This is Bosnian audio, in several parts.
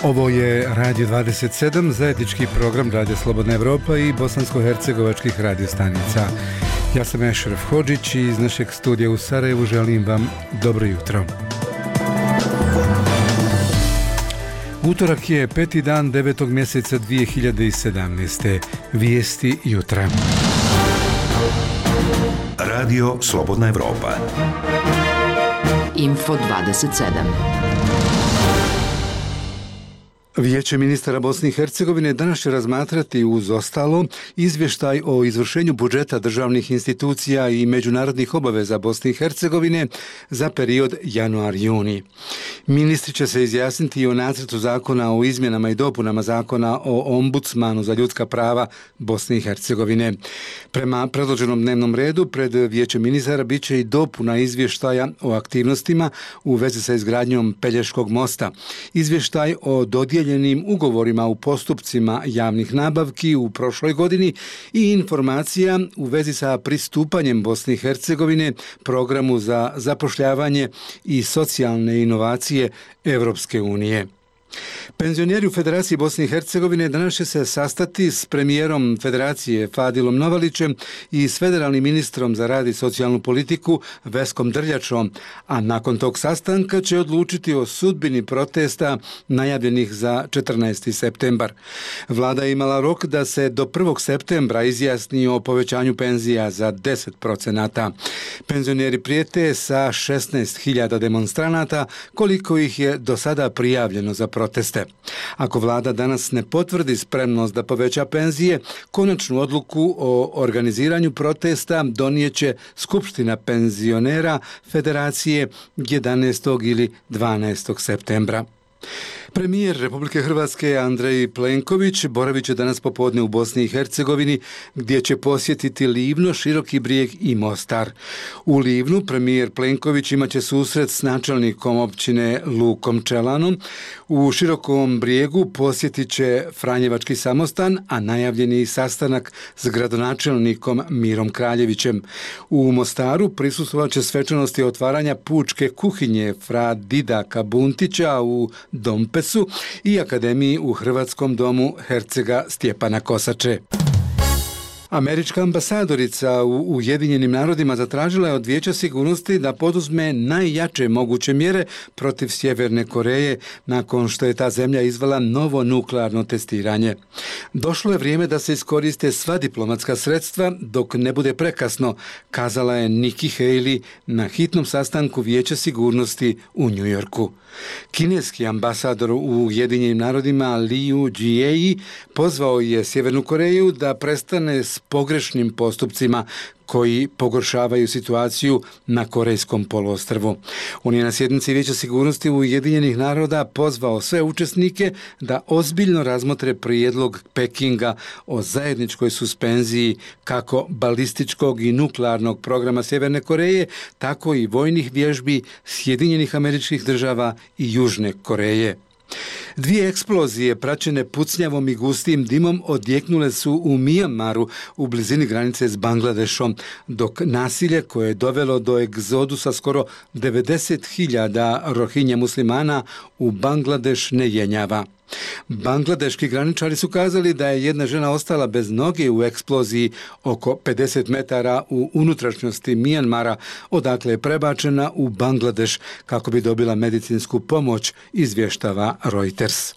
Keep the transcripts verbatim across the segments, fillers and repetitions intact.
Ovo je Radio dvadeset sedam, zajednički program Radio Slobodna Evropa i bosansko-hercegovačkih radiostanica. Ja sam Ešref Hodžić i iz našeg studija u Sarajevu želim vam dobro jutro. Utorak je peti dan devetog mjeseca dvije hiljade sedamnaeste. Vijesti jutra. Radio Slobodna Evropa. Info dvadeset sedam. Vijeće ministara Bosne i Hercegovine danas će razmatrati uz ostalo izvještaj o izvršenju budžeta državnih institucija i međunarodnih obaveza Bosne i Hercegovine za period januar-juni. Ministri će se izjasniti i o nacrtu zakona o izmjenama i dopunama zakona o ombudsmanu za ljudska prava Bosne i Hercegovine. Prema predloženom dnevnom redu pred Vijećem ministara bit će i dopuna izvještaja o aktivnostima u vezi sa izgradnjom Pelješkog mosta, izvještaj o dodijeljenim ugovorima u postupcima javnih nabavki u prošloj godini i informacija u vezi sa pristupanjem Bosne i Hercegovine programu za zapošljavanje i socijalne inovacije Evropske unije. Penzioneri u Federaciji Bosne i Hercegovine danas će se sastati s premijerom Federacije Fadilom Novalićem i s federalnim ministrom za rad i socijalnu politiku Veskom Drljačom, a nakon tog sastanka će odlučiti o sudbini protesta najavljenih za četrnaesti septembar. Vlada je imala rok da se do prvog septembra izjasni o povećanju penzija za deset procenata. Penzioneri prijete sa šesnaest hiljada demonstranata, koliko ih je do sada prijavljeno za proteste. Ako vlada danas ne potvrdi spremnost da poveća penzije, konačnu odluku o organiziranju protesta donijeće Skupština penzionera Federacije jedanaestog ili dvanaestog septembra. Premijer Republike Hrvatske Andrej Plenković boravit će danas popodne u Bosni i Hercegovini, gdje će posjetiti Livno, Široki Brijeg i Mostar. U Livnu premijer Plenković imat će susret s načelnikom općine Lukom Čelanom. U Širokom Brijegu posjetit će Franjevački samostan, a najavljen je i sastanak s gradonačelnikom Mirom Kraljevićem. U Mostaru prisustvovat će svečanosti otvaranja pučke kuhinje Fra Didaka Buntića u Dompesu i Akademiji u Hrvatskom domu Hercega Stjepana Kosače. Američka ambasadorica u Ujedinjenim narodima zatražila je od Vijeća sigurnosti da poduzme najjače moguće mjere protiv Sjeverne Koreje nakon što je ta zemlja izvela novo nuklearno testiranje. Došlo je vrijeme da se iskoriste sva diplomatska sredstva dok ne bude prekasno, kazala je Nikki Haley na hitnom sastanku Vijeća sigurnosti u Njujorku. Kineski ambasador u Ujedinjenim narodima Liu Jie pozvao je Sjevernu Koreju da prestane s pogrešnim postupcima koji pogoršavaju situaciju na Korejskom poluostrvu. On je na sjednici Vijeća sigurnosti Ujedinjenih naroda pozvao sve učesnike da ozbiljno razmotre prijedlog Pekinga o zajedničkoj suspenziji kako balističkog i nuklearnog programa Sjeverne Koreje, tako i vojnih vježbi Sjedinjenih Američkih Država i Južne Koreje. Dvije eksplozije praćene pucnjavom i gustim dimom odjeknule su u Mijanmaru u blizini granice s Bangladešom, dok nasilje koje je dovelo do egzodusa skoro devedeset hiljada Rohinja muslimana u Bangladeš ne jenjava. Bangladeški graničari su kazali da je jedna žena ostala bez noge u eksploziji oko pedeset metara u unutrašnjosti Mijanmara, odakle je prebačena u Bangladeš kako bi dobila medicinsku pomoć, izvještava Reuters.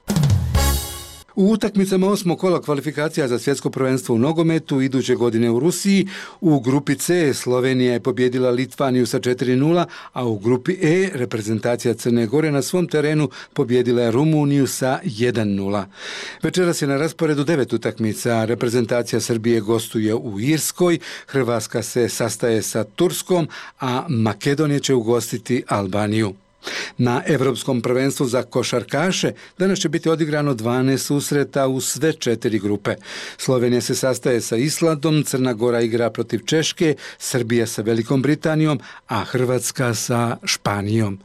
U utakmicama osmog kola kvalifikacija za svjetsko prvenstvo u nogometu iduće godine u Rusiji, u grupi C Slovenija je pobijedila Litvaniju sa četiri nula, a u grupi E reprezentacija Crne Gore na svom terenu pobijedila je Rumuniju sa jedan nula. Večeras je na rasporedu devet utakmica. Reprezentacija Srbije gostuje u Irskoj, Hrvatska se sastaje sa Turskom, a Makedonija će ugostiti Albaniju. Na Europskom prvenstvu za košarkaše danas će biti odigrano dvanaest susreta u sve četiri grupe. Slovenija se sastaje sa Islandom, Crna Gora igra protiv Češke, Srbija sa Velikom Britanijom, a Hrvatska sa Španijom.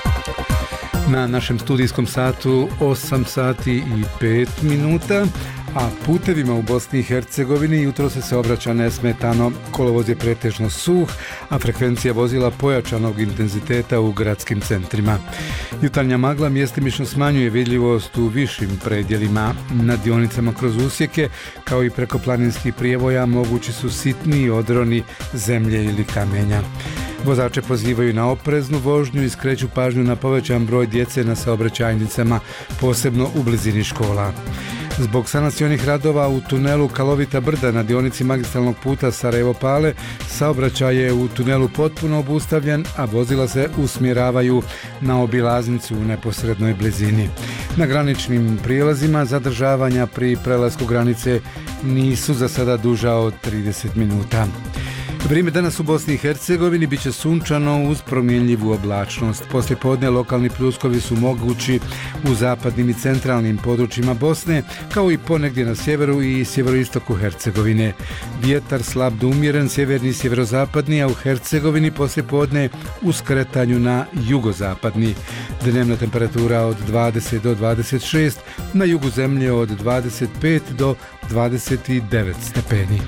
Na našem studijskom satu osam sati i pet minuta, A putevima u Bosni i Hercegovini jutro se saobraća nesmetano. Kolovoz je pretežno suh, a frekvencija vozila pojačanog intenziteta u gradskim centrima. Jutarnja magla mjestimično smanjuje vidljivost u višim predjelima. Na dionicama kroz usjeke, kao i preko planinskih prijevoja, mogući su sitni odroni zemlje ili kamenja. Vozače pozivaju na opreznu vožnju i skreću pažnju na povećan broj djece na saobraćajnicama, posebno u blizini škola. Zbog sanacionih radova u tunelu Kalovita brda na dionici magistralnog puta Sarajevo-Pale, saobraćaj je u tunelu potpuno obustavljen, a vozila se usmjeravaju na obilaznicu u neposrednoj blizini. Na graničnim prijelazima zadržavanja pri prelasku granice nisu za sada duža od trideset minuta. Vrijeme danas u Bosni i Hercegovini bit će sunčano uz promjenljivu oblačnost. Poslijepodne lokalni pljuskovi su mogući u zapadnim i centralnim područjima Bosne, kao i ponegdje na sjeveru i sjeveroistoku Hercegovine. Vjetar slab do umjeren, sjeverni i sjeverozapadni, a u Hercegovini poslijepodne u skretanju na jugozapadni. Dnevna temperatura od dvadeset do dvadeset šest, na jugu zemlje od dvadeset pet do dvadeset devet stepeni.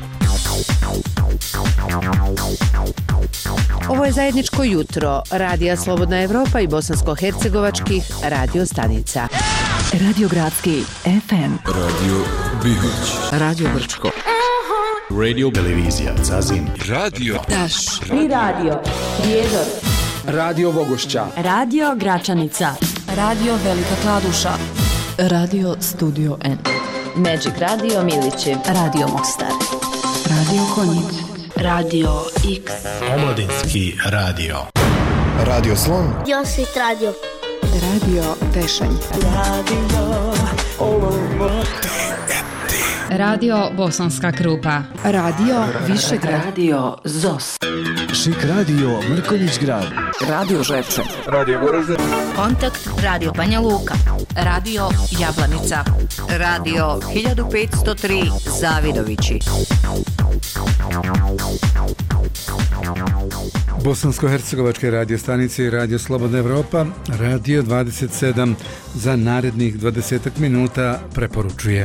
Ovo je zajedničko jutro Radija Slobodna Evropa i bosansko-hercegovačkih radio stanica. Radio Gradski F M, Radio Bihoć, Radio Brčko, Radio Televizija Zazin, Radio Taš, Tri radio Prijedor, Radio Vogošća, Radio Gračanica, Radio Velika Kladuša, Radio Studio N, Magic Radio Milići, Radio Mostar, Radio Konjic, Radio X, Omladinski radio, Radio Slon, Josit Radio, Radio Tešanj, Radio Radio Bosanska Krupa, Radio Višegrad, Radio Zos, Šik Radio Mrkonjić Grad, Radio Žepče, Radio Goražde, Kontakt Radio Banja Luka, Radio Jablanica, Radio hiljadu petsto tri Zavidovići. Bosansko-hercegovačke radio stanice i Radio Slobodna Evropa, Radio dvadeset sedam za narednih dvadeset minuta preporučuje.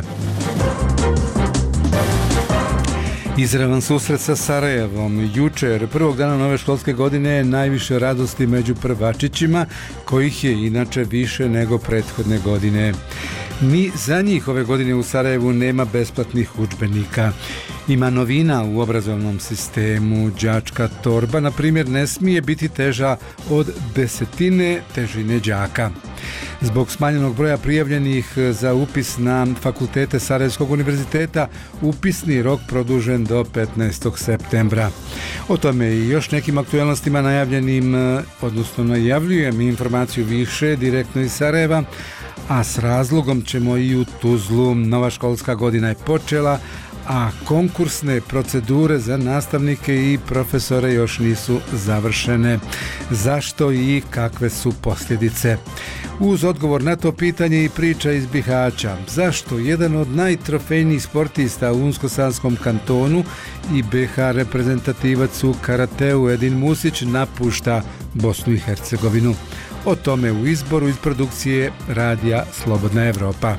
Izravan susret sa Sarajevom. Jučer, prvog dana nove školske godine, najviše radosti među prvačićima, kojih je inače više nego prethodne godine. Ni za njih ove godine u Sarajevu nema besplatnih udžbenika. Ima novina u obrazovnom sistemu. Đačka torba, na primjer, ne smije biti teža od desetine težine đaka. Zbog smanjenog broja prijavljenih za upis na fakultete Sarajevskog univerziteta, upisni rok produžen do petnaestog septembra. O tome i još nekim aktualnostima najavljenim, odnosno najavljujem informaciju više direktno iz Sarajeva, a s razlogom ćemo i u Tuzlu. Nova školska godina je počela, a konkursne procedure za nastavnike i profesore još nisu završene. Zašto i kakve su posljedice? Uz odgovor na to pitanje i priča iz Bihaća. Zašto jedan od najtrofejnijih sportista u Unsko-Sanskom kantonu i B H reprezentativac u karateu Edin Musić napušta Bosnu i Hercegovinu? O tome u izboru iz produkcije Radija Slobodna Evropa.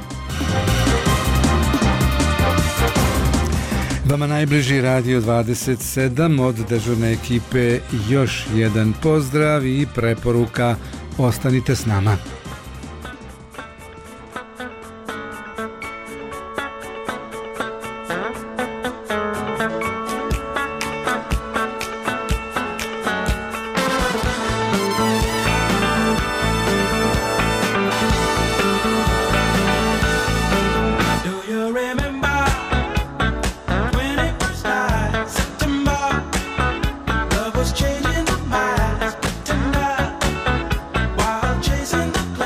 Vama najbliži Radio dvadeset sedam, od dežurne ekipe još jedan pozdrav i preporuka: ostanite s nama. Changing the minds, tonight, while chasing the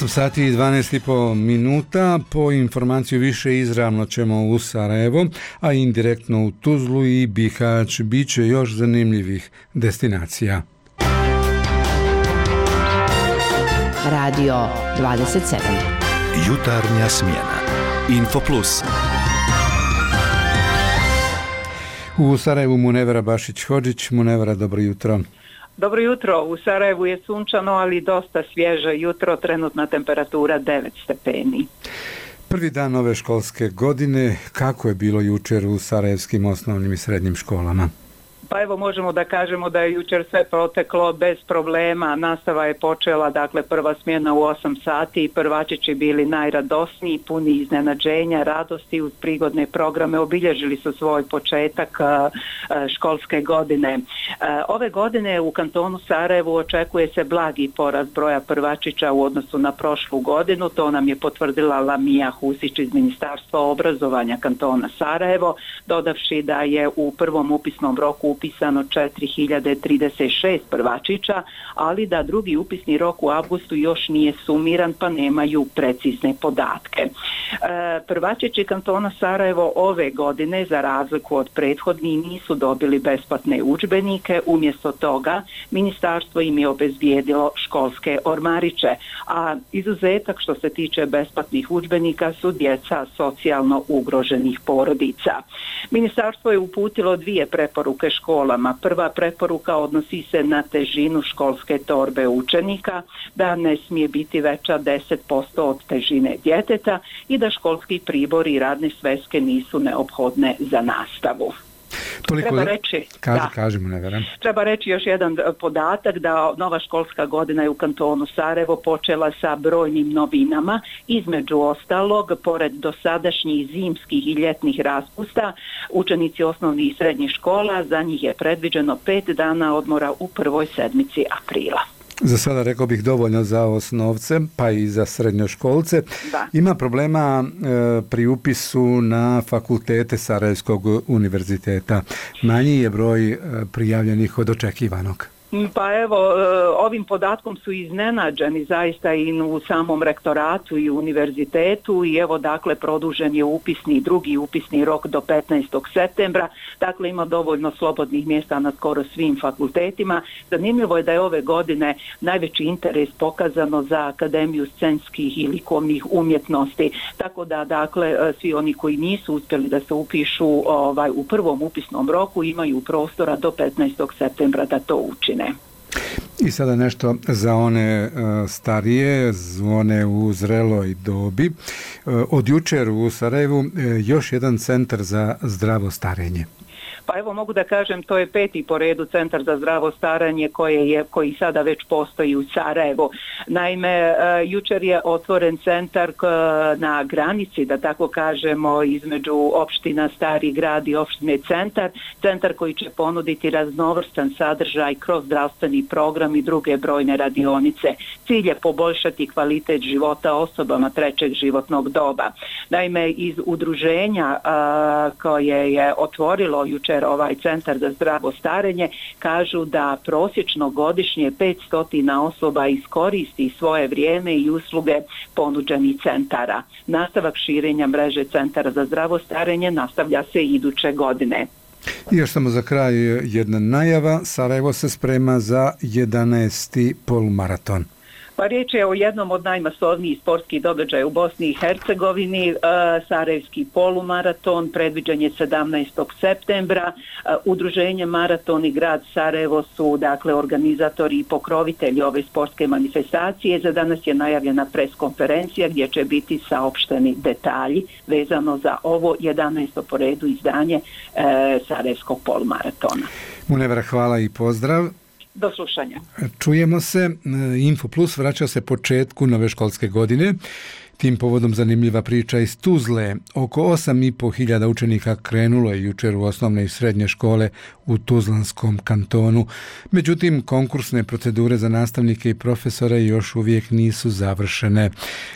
sati i dvanaest i po minuta. Po informaciju više izravno ćemo u Sarajevo, a indirektno u Tuzlu i Bihać. Biće još zanimljivih destinacija. Radio dvadeset sedam. Jutarnja smjena. Infoplus. U Sarajevu Munevera Bašić-Hodžić. Munevera, dobro jutro. Dobro jutro, u Sarajevu je sunčano, ali dosta svježe jutro, trenutna temperatura devet stepeni. Prvi dan ove školske godine, kako je bilo jučer u sarajevskim osnovnim i srednjim školama? Pa evo možemo da kažemo da je jučer sve proteklo bez problema. Nastava je počela, dakle prva smjena u osam sati i prvačići bili najradosniji, puni iznenađenja, radosti uz prigodne programe. Obilježili su svoj početak školske godine. Ove godine u kantonu Sarajevu očekuje se blagi porast broja prvačića u odnosu na prošlu godinu. To nam je potvrdila Lamija Husić iz Ministarstva obrazovanja kantona Sarajevo, dodavši da je u prvom upisnom roku upisano četiri hiljade trideset šest prvačića, ali da drugi upisni rok u avgustu još nije sumiran, pa nemaju precizne podatke. E, prvačići kantona Sarajevo ove godine, za razliku od prethodnih, nisu dobili besplatne udžbenike. Umjesto toga ministarstvo im je obezbijedilo školske ormariće, a izuzetak što se tiče besplatnih udžbenika su djeca socijalno ugroženih porodica. Ministarstvo je uputilo dvije preporuke školama. Prva preporuka odnosi se na težinu školske torbe učenika, da ne smije biti veća deset posto od težine djeteta i da školski pribori i radne sveske nisu neophodne za nastavu. Toliko Treba reći, Kaži, da. kažemo, ne verujem. Treba reći još jedan podatak da nova školska godina je u kantonu Sarajevo počela sa brojnim novinama. Između ostalog, pored dosadašnjih zimskih i ljetnih raspusta, učenici osnovnih i srednjih škola, za njih je predviđeno pet dana odmora u prvoj sedmici aprila. Za sada rekao bih dovoljno za osnovce, pa i za srednjoškolce. Da. Ima problema e, pri upisu na fakultete Sarajevskog univerziteta. Manji je broj e, prijavljenih od očekivanog. Pa evo, ovim podatkom su iznenađeni zaista i u samom rektoratu i univerzitetu i evo dakle produžen je upisni, drugi upisni rok do petnaestog septembra, dakle ima dovoljno slobodnih mjesta na skoro svim fakultetima. Zanimljivo je da je ove godine najveći interes pokazano za Akademiju scenskih i likovnih umjetnosti, tako da dakle svi oni koji nisu uspjeli da se upišu ovaj, u prvom upisnom roku imaju prostora do petnaestog septembra da to učine. I sada nešto za one uh, starije, one u zreloj dobi. Uh, od jučer u Sarajevu uh, još jedan centar za zdravo starenje. Pa evo mogu da kažem, to je peti po redu centar za zdravo starenje koje je, koji sada već postoji u Sarajevu. Naime, jučer je otvoren centar na granici, da tako kažemo, između opština Stari Grad i opštine Centar. Centar koji će ponuditi raznovrstan sadržaj kroz zdravstveni program i druge brojne radionice. Cilj je poboljšati kvalitet života osobama trećeg životnog doba. Naime, iz udruženja a, koje je otvorilo jučer ovaj centar za zdravo starenje kažu da prosječno godišnje petsto osoba iskoristi svoje vrijeme i usluge ponuđenih centara. Nastavak širenja mreže centara za zdravo starenje nastavlja se iduće godine. I još samo za kraj jedna najava. Sarajevo se sprema za jedanaesti polumaraton. Pa riječ je o jednom od najmasovnijih sportskih događaja u Bosni i Hercegovini. E, Sarajevski polumaraton predviđen je sedamnaestog septembra. E, Udruženje Maraton i grad Sarajevo su dakle organizatori i pokrovitelji ove sportske manifestacije. Za danas je najavljena preskonferencija gdje će biti saopšteni detalji vezano za ovo jedanaesto po redu izdanje e, Sarajevskog polumaratona. Munevera, hvala i pozdrav. Do slušanja. Čujemo se. Infoplus vraća se početku nove školske godine. Tim povodom zanimljiva priča iz Tuzle. Oko osam i pol hiljada učenika krenulo je jučer u osnovne i srednje škole u Tuzlanskom kantonu. Međutim, konkursne procedure za nastavnike i profesore još uvijek nisu završene.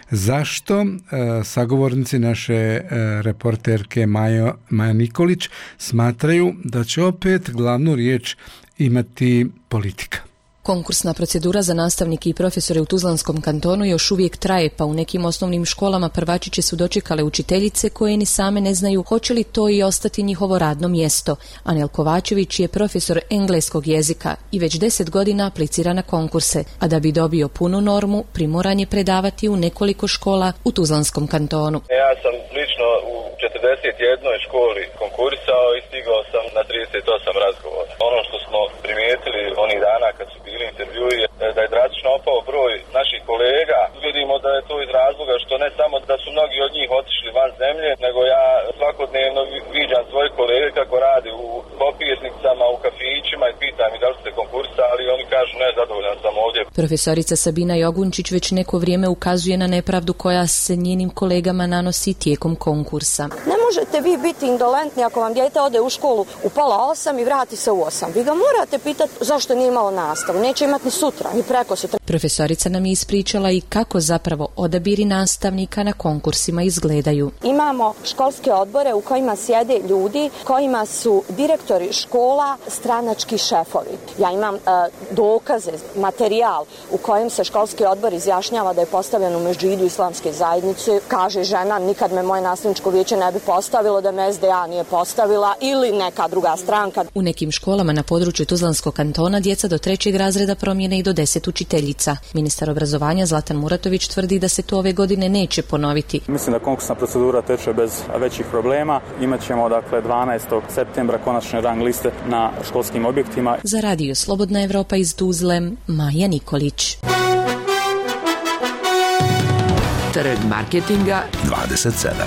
Zašto? Sagovornici naše reporterke Majo, Maja Nikolić smatraju da će opet glavnu riječ imati politika. Konkursna procedura za nastavnike i profesore u Tuzlanskom kantonu još uvijek traje, pa u nekim osnovnim školama prvačiće su dočekale učiteljice koje ni same ne znaju hoće li to i ostati njihovo radno mjesto. Anel Kovačević je profesor engleskog jezika i već deset godina aplicira na konkurse, a da bi dobio punu normu, primoran je predavati u nekoliko škola u Tuzlanskom kantonu. Ja sam lično u četrdeset jednoj školi konkurisao i stigao sam na trideset osam razgovora. Ono što smo primijetili onih dana kad su bili intervjui je da je drastično opao broj naših kolega. Vidimo da je to iz razloga što ne samo da su mnogi od njih otišli van zemlje, nego ja svakodnevno viđam svoje kolege kako radi u kopirnicama, u kafićima i pitam i da li ste konkursali, ali oni kažu ne, zadovoljan sam ovdje. Profesorica Sabina Jogunčić već neko vrijeme ukazuje na nepravdu koja se njenim kolegama nanosi tijekom konkursa. Ne možete vi biti indolentni ako vam dijete ode u školu u pola osam i vrati se u osam. Vi ga morate pitati zašto nije imalo nastavu. Neće imati ni sutra, ni preko sutra. Profesorica nam je ispričala i kako zapravo odabiri nastavnika na konkursima izgledaju. Imamo školske odbore u kojima sjede ljudi kojima su direktori škola stranački šefovi. Ja imam e, dokaze, materijal u kojem se školski odbor izjašnjava da je postavljen u Međidu islamske zajednice. Kaže žena, nikad me moje nastavničko vijeće ne bi postavilo da me S D A nije postavila ili neka druga stranka. U nekim školama na području Tuzlanskog kantona djeca do trećeg razreda promijene i do deset učiteljica. Ministar obrazovanja Zlatan Muratović tvrdi da se to ove godine neće ponoviti. Mislim da konkursna procedura teče bez većih problema. Imaćemo dakle dvanaestog septembra konačne rang liste na školskim objektima. Za Radio Slobodna Evropa iz Tuzle, Maja Nikolić. Trg marketinga dvadeset sedam.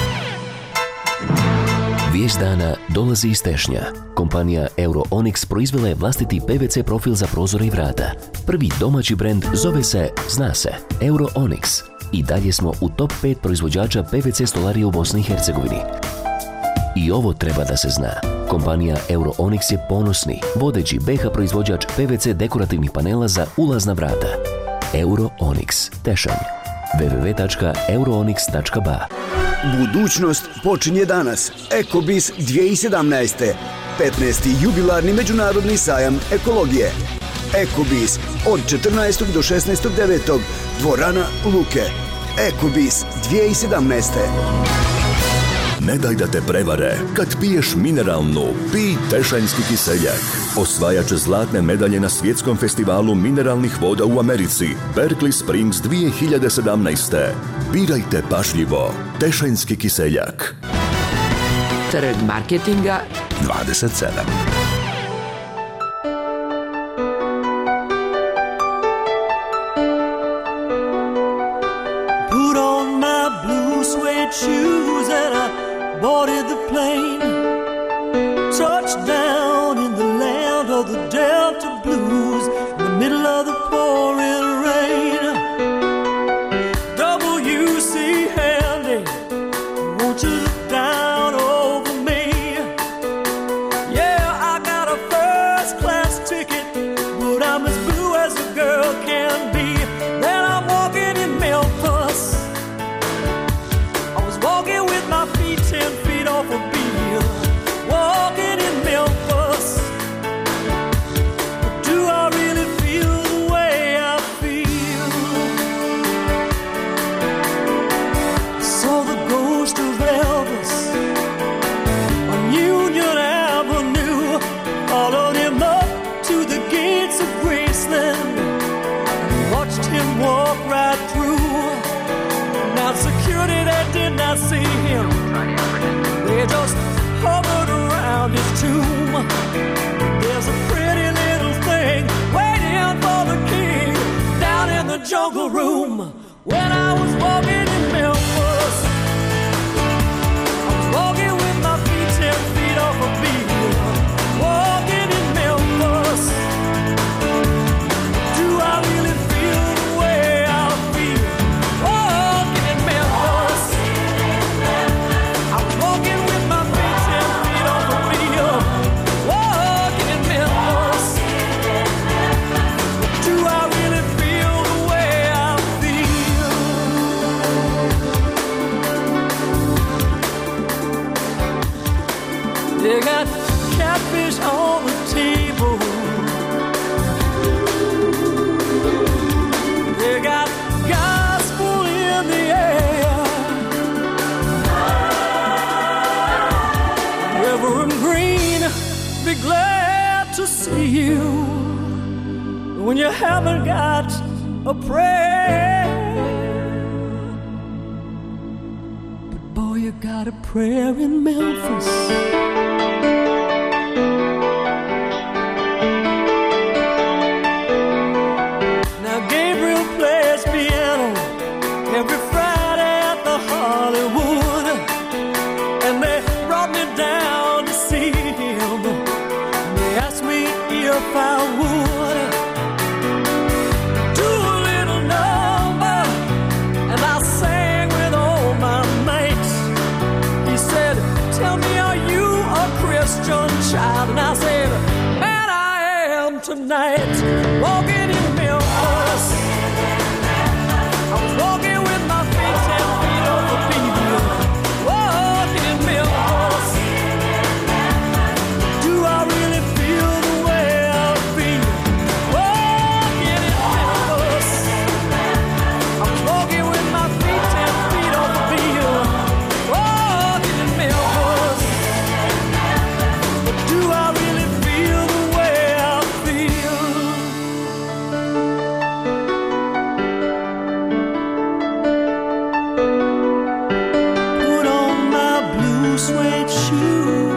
Vijest dana dolazi iz Tešnja. Kompanija Euroonyx proizvela je vlastiti P V C profil za prozore i vrata. Prvi domaći brend zove se, zna se, Euroonyx. I dalje smo u top pet proizvođača P V C stolarije u Bosni i Hercegovini. I ovo treba da se zna. Kompanija Euroonyx je ponosni, vodeći B H proizvođač P V C dekorativnih panela za ulazna vrata. Euroonyx, Tešanj. w w w tačka euroonyx tačka b a. Budućnost počinje danas. Ekobis dvije tisuće sedamnaeste. petnaesti jubilarni međunarodni sajam ekologije. Ekobis od četrnaestog do šesnaestog devetog. Dvorana Luke. Ekobis dvije tisuće sedamnaeste. Ne daj da te prevare. Kad piješ mineralnu, pij Tešanjski kiseljak. Osvajač zlatne medalje na svjetskom festivalu mineralnih voda u Americi. Berkeley Springs dvije tisuće sedamnaeste. Birajte pažljivo. Tešanjski kiseljak. Trg marketinga dvadeset sedam. Put on my blue suede shoes and I boarded the plane. Touched down in the land of the Delta Blues, in the middle of the pouring rain. W C Handy, won't you look down over me? Yeah, I got a first class ticket, but I'm as blue as a girl can be. Then I'm walking in Memphis. I was walking with my feet ten feet off a beam. Walking in Memphis. But do I really feel the way I feel? I saw the ghost of Elvis on Union Avenue. Followed him up to the gates of Graceland and watched him walk right through. Now security, they did not see him. They just hovered around his tomb. There's a pretty little thing waiting for the king down in the jungle room. When I was walking in Memphis, I was walking with my feet ten feet off a beam. Walking in Memphis. Do I really feel the way I feel? Walking in Memphis. I was walking with my feet ten feet off a beam. Walking in Memphis. Do I really feel the way I feel? They got catfish on the table. glad to see you when you haven't got a prayer. But boy, you got a prayer in Memphis. Now Gabriel plays piano every Friday at the Hollywood, and they brought me down to see him. They asked me if I would do a little number, and I sang with all my mates. He said, tell me, are you a Christian child? And I said, man, I am tonight. Walking in Memphis, I was walking with my feet ten feet off the beat. Walking in Memphis, do I really feel the way I feel? Walking in Memphis, I was walking with my feet ten feet off the beat. Walking in Memphis, but do I really feel the way I feel? Put on my blue suede shoes.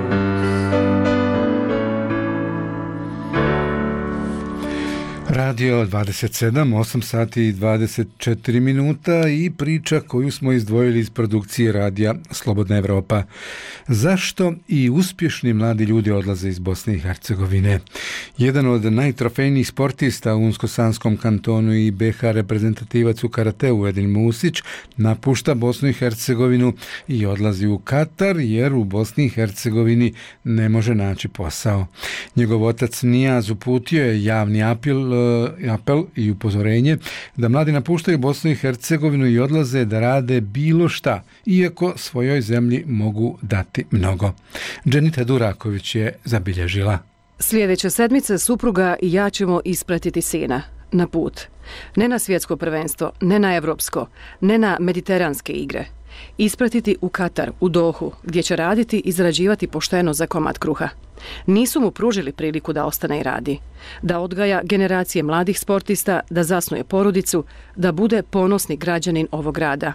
Radio dvadeset sedam, osam sati i dvadeset četiri minuta i priča koju smo izdvojili iz produkcije radija Slobodna Evropa. Zašto i uspješni mladi ljudi odlaze iz Bosne i Hercegovine? Jedan od najtrofejnijih sportista u Unsko-Sanskom kantonu i B H reprezentativac u karateu Edin Musić napušta Bosnu i Hercegovinu i odlazi u Katar jer u Bosni i Hercegovini ne može naći posao. Njegov otac Nijaz uputio je javni apel, apel i upozorenje da mladi napuštaju Bosnu i Hercegovinu i odlaze da rade bilo šta, iako svojoj zemlji mogu dati mnogo. Dženita Duraković je zabilježila. Sljedeće sedmice supruga i ja ćemo ispratiti sina na put. Ne na svjetsko prvenstvo, ne na evropsko, ne na mediteranske igre. Ispratiti u Katar, u Dohu, gdje će raditi i zarađivati pošteno za komad kruha. Nisu mu pružili priliku da ostane i radi. Da odgaja generacije mladih sportista, da zasnuje porodicu, da bude ponosni građanin ovog grada.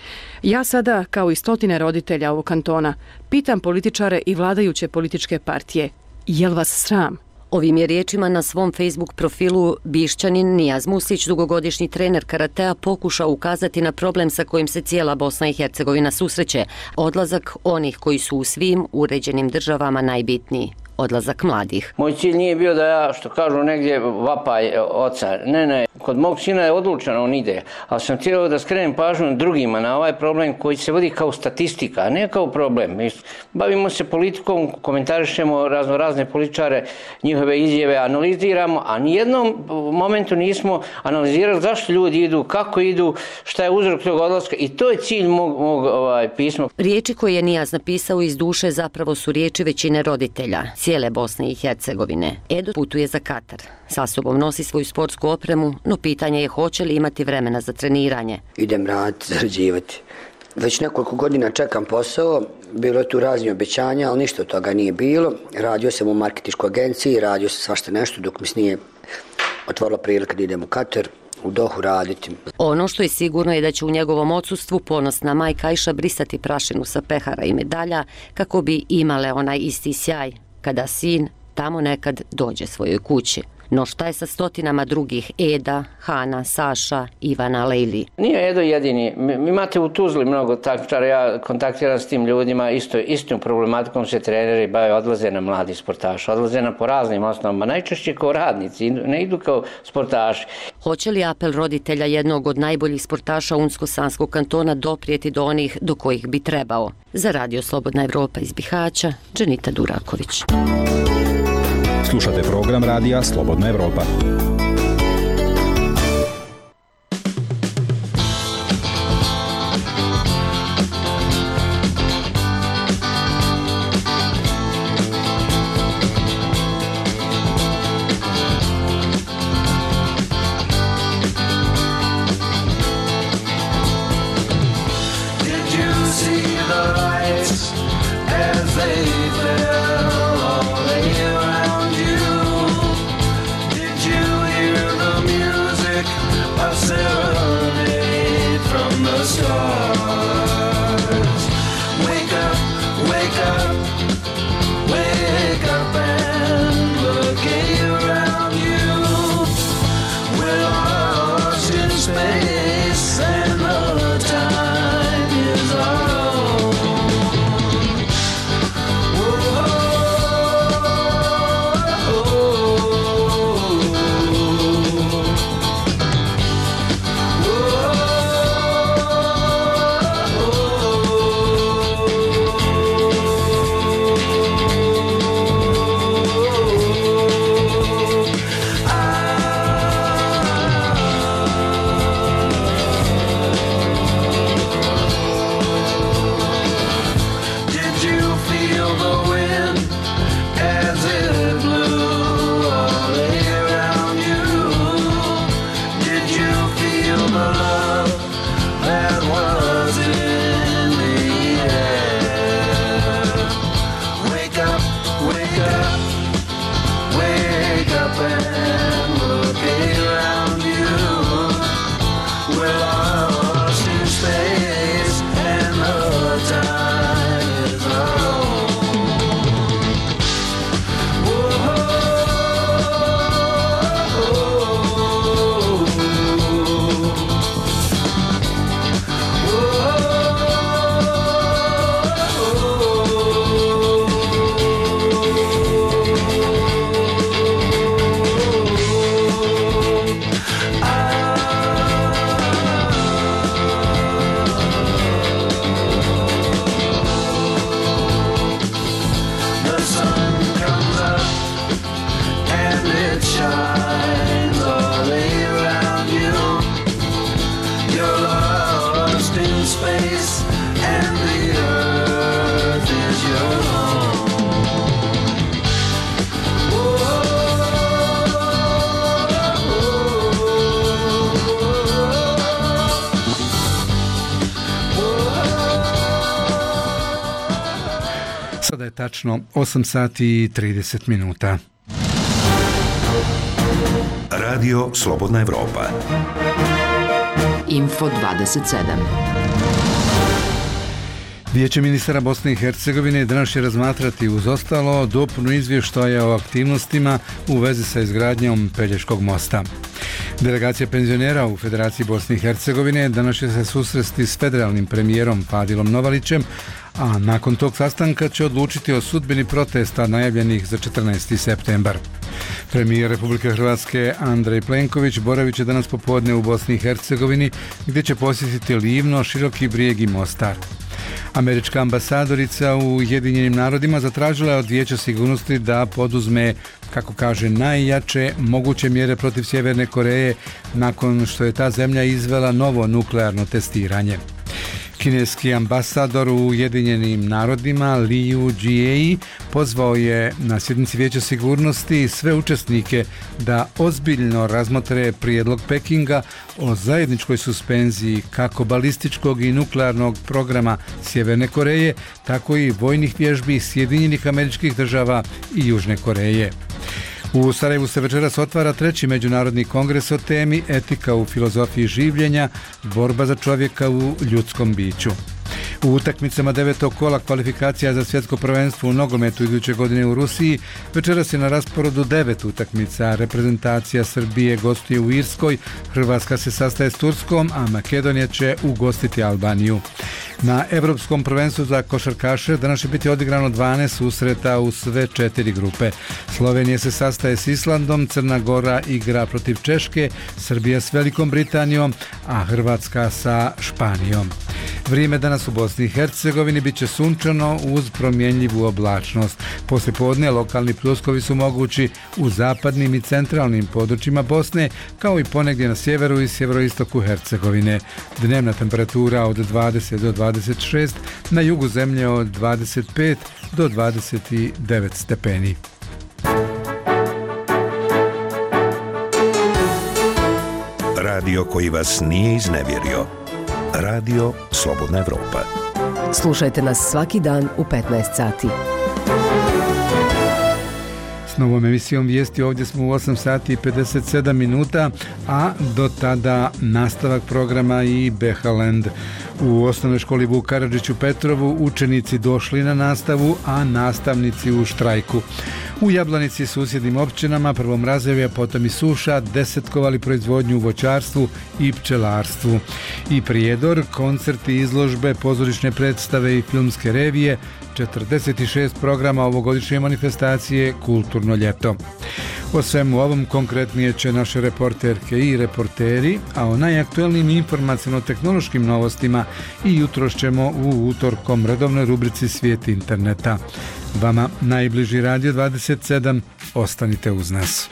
Ja sada, kao i stotine roditelja ovog kantona, pitam političare i vladajuće političke partije, jel vas sram? Ovim je riječima na svom Facebook profilu Bišćanin Nijaz Musić, dugogodišnji trener karatea, pokušao ukazati na problem sa kojim se cijela Bosna i Hercegovina susreće. Odlazak onih koji su u svim uređenim državama najbitniji. Odlazak mladih. Moj cilj nije bio da ja, što kažu negdje, vapaj oca. Ne, ne. Kod mog sina je odlučeno, on ide. Ali sam htio da skrenem pažnju drugima na ovaj problem koji se vodi kao statistika, a ne kao problem. Mi bavimo se politikom, komentarišemo razno razne političare, njihove izjave analiziramo, a nijednom momentu nismo analizirali zašto ljudi idu, kako idu, šta je uzrok tog odlaska, i to je cilj mog, mog ovaj, pisma. Riječi koje je Nijaz napisao iz duše zapravo su riječi većine roditelja cijele Bosne i Hercegovine. Edo putuje za Katar. Sa sobom nosi svoju sportsku opremu, no pitanje je hoće li imati vremena za treniranje. Idem raditi, zarađivati. Već nekoliko godina čekam posao, bilo je tu raznih obećanja, ali ništa od toga nije bilo. Radio sam u marketinškoj agenciji, radio sam svašta nešto dok mi se nije otvorila prilika da idem u Katar, u Dohu raditi. Ono što je sigurno je da će u njegovom odsustvu ponosna majka Ajša brisati prašinu sa pehara i medalja kako bi imale onaj isti sjaj kada sin tamo nekad dođe svojoj kući. No šta je sa stotinama drugih Eda, Hana, Saša, Ivana, Lejli? Nije Edo jedini. Mi imate u Tuzli mnogo takmičara, ja kontaktiram s tim ljudima, isto, istom problematikom se treneri bave, odlaze na mladi sportaši, odlaze na po raznim osnovama, najčešće kao radnici, ne idu kao sportaši. Hoće li apel roditelja jednog od najboljih sportaša Unsko-Sanskog kantona doprijeti do onih do kojih bi trebao? Za Radio Slobodna Evropa iz Bihaća, Dženita Duraković. Slušate program radija Slobodna Evropa. Did you see the lights as they fell all in? Sada je tačno osam sati i trideset minuta. Radio Slobodna Evropa. Info dvadeset sedam. Vijeće ministara Bosne i Hercegovine danas će razmatrati uz ostalo dopunu izvještaja o aktivnostima u vezi sa izgradnjom Pelješkog mosta. Delegacija penzionera u Federaciji Bosne i Hercegovine danas će se susresti s federalnim premijerom Fadilom Novalićem, a nakon tog sastanka će odlučiti o sudbini protesta najavljenih za četrnaesti septembar. Premijer Republike Hrvatske Andrej Plenković boravit će danas popodne u Bosni i Hercegovini, gdje će posjetiti Livno, Široki Brijeg i Mostar. Američka ambasadorica u Ujedinjenim narodima zatražila je od Vijeća sigurnosti da poduzme, kako kaže, najjače moguće mjere protiv Sjeverne Koreje nakon što je ta zemlja izvela novo nuklearno testiranje. Kineski ambasador u Ujedinjenim narodima Liu Jie pozvao je na sjednici Vijeća sigurnosti sve učesnike da ozbiljno razmotre prijedlog Pekinga o zajedničkoj suspenziji kako balističkog i nuklearnog programa Sjeverne Koreje, tako i vojnih vježbi Sjedinjenih Američkih Država i Južne Koreje. U Sarajevu se večeras otvara treći međunarodni kongres o temi Etika u filozofiji življenja, borba za čovjeka u ljudskom biću. U utakmicama devetog kola kvalifikacija za svjetsko prvenstvo u nogometu iduće godine u Rusiji večeras je na rasporedu devet utakmica. Reprezentacija Srbije gostuje u Irskoj, Hrvatska se sastaje s Turskom, a Makedonija će ugostiti Albaniju. Na Evropskom prvenstvu za košarkaše danas će biti odigrano dvanaest susreta u sve četiri grupe. Slovenija se sastaje s Islandom, Crna Gora igra protiv Češke, Srbija s Velikom Britanijom, a Hrvatska sa Španijom. Vrijeme danas u Bosni i Hercegovini bit će sunčano uz promjenljivu oblačnost. Poslijepodne lokalni pljuskovi su mogući u zapadnim i centralnim područjima Bosne, kao i ponegdje na sjeveru i sjeveroistoku Hercegovine. Dnevna temperatura od dvadeset do dvadeset šest, na jugu zemlje od dvadeset pet do dvadeset devet stepeni. Radio koji vas nije iznevjerio. Radio Slobodna Evropa. Slušajte nas svaki dan u petnaest sati. S novom emisijom vijesti ovdje smo u osam sati i pedeset sedam minuta, a do tada nastavak programa i Behaland. U osnovnoj školi Vuk Karadžić u Petrovu učenici došli na nastavu, a nastavnici u štrajku. U Jablanici i susjednim općinama prvo mrazevi, a potom i suša desetkovali proizvodnju u voćarstvu i pčelarstvu. I Prijedor, koncerti, izložbe, pozorišne predstave i filmske revije, četrdeset šest programa ovogodišnje manifestacije Kulturno ljeto. O svemu ovom konkretnije će naše reporterke i reporteri, a o najaktuelnijim informacijno-tehnološkim novostima i jutros ćemo u utorkom redovnoj rubrici Svijet interneta. Vama najbliži Radio dvadeset sedam, ostanite uz nas.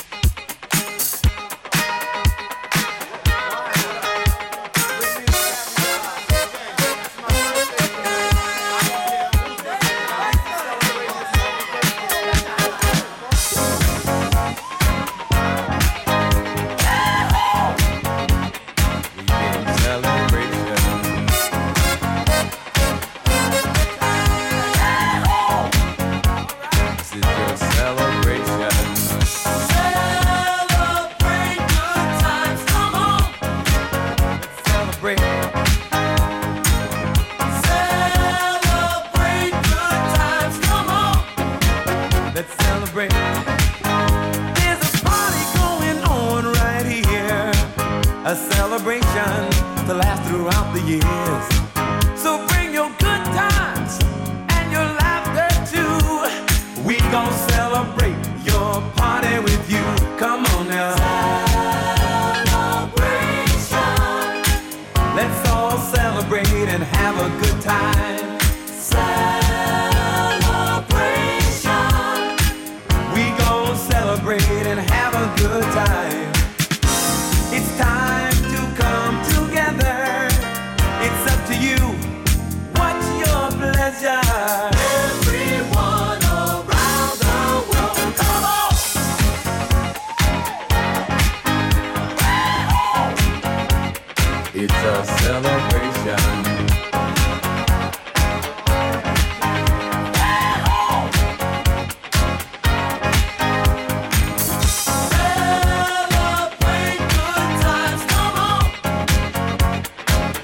It's time to come together. It's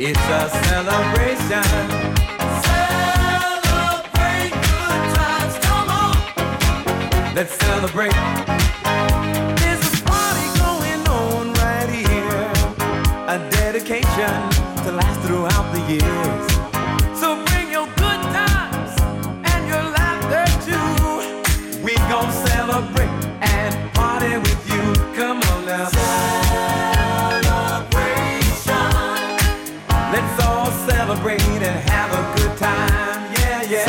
It's a celebration. Celebrate good times, come on. Let's celebrate. There's a party going on right here. A dedication to last throughout the years. So bring your good times and your laughter too. We gon' celebrate and party with you. Come on now. Let's all celebrate and have a good time, yeah, yeah.